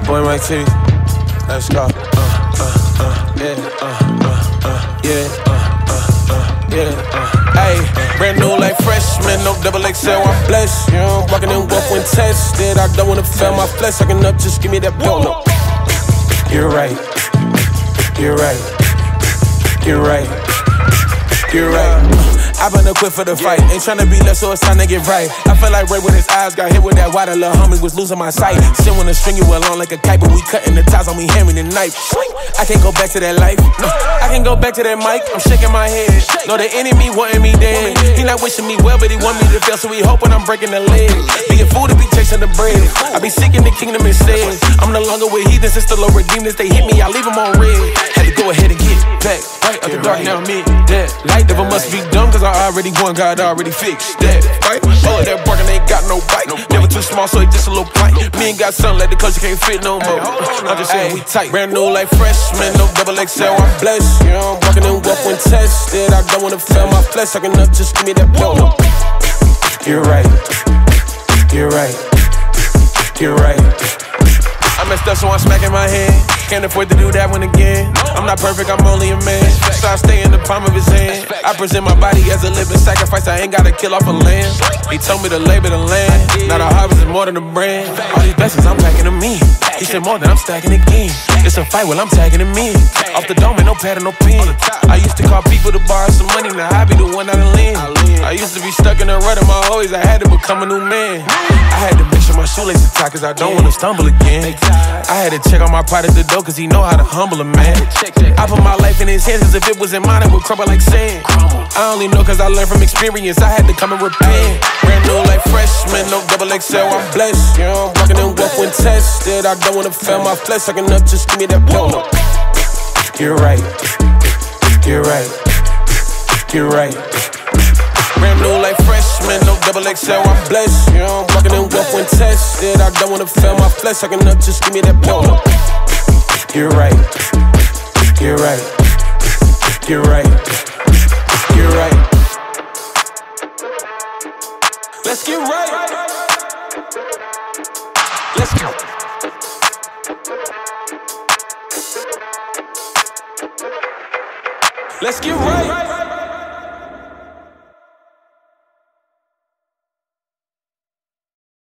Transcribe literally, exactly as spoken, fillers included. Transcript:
Boy, my titties. Let's go. Uh, uh, uh, yeah, uh, uh, uh, yeah, uh, uh, uh, yeah, uh. Hey, brand new like freshman, no double X L, I'm blessed. You know, walking in wolf when tested. I don't wanna fail my flesh, I can up, just give me that bill. No. You're right. You're right. You're right. You're right. I been equipped for the fight. Ain't tryna be left, so it's time to get right. I feel like Ray with his eyes got hit with that water. Lil' homie was losing my sight. Still wanna string you along like a kite, but we cutting the ties on me, hammering the knife. I can't go back to that life. No, I can go back to that mic. I'm shaking my head. Know the enemy wanting me dead. He not wishing me well, but he want me to fail, so he hoping I'm breaking the leg. Being fool to be chasing the bread. I be seeking the kingdom instead. I'm no longer with heathens, it's the Lord redeemed. If they hit me, I leave them on red. Had to go ahead and get back. Right up the dark, now I'm in that light. Devil must be dumb, cause I already won, God already fixed that. Right? All of that barking ain't got no bite. Never too small, so it just a little pint. Me ain't got something like the culture can't fit no more. I'm just saying we tight. Brand new like freshman, no double X L, I'm blessed. You know, I'm walking in wolf when tested. I don't wanna fail my flesh, I can up, just give me that pill. No. You're right. You're right. You're right. I messed up, so I'm smacking my hand. Can't afford to do that one again. I'm not perfect, I'm only a man. So I stay in the palm of his hand. I present my body as a living sacrifice. I ain't gotta kill off a lamb. He told me to labor the land. Now the harvest is more than a brand. All these blessings, I'm packing them in. He said more than I'm stacking again. It's a fight, well, I'm tagging him in. Off the dome and no pad and no pen. I used to call people to borrow some money. Now I be the one out of lend. I used to be stuck in a rut of my always. I had to become a new man. I had to make sure my shoelaces tight, cause I don't wanna stumble again. I had to check on my pride at the door, cause he know how to humble a man. I put my life in his hands, cause if it was in mine, it would crumble like sand. I only know cause I learned from experience. I had to come and repent. Brand new like freshman, no double X L, I'm blessed. You know, I'm walking in wolf when tested. I don't wanna fail my flesh, I can up, just give me that pill. No. You're right. You're right. You're right. Brand new like freshman, no double X L, I'm blessed. You know, I'm walking in wolf when tested. I don't wanna fail my flesh, I can up, just give me that pill. No. You're right. You're right. You're right. You're right. Let's get right. Let's go. Let's get right.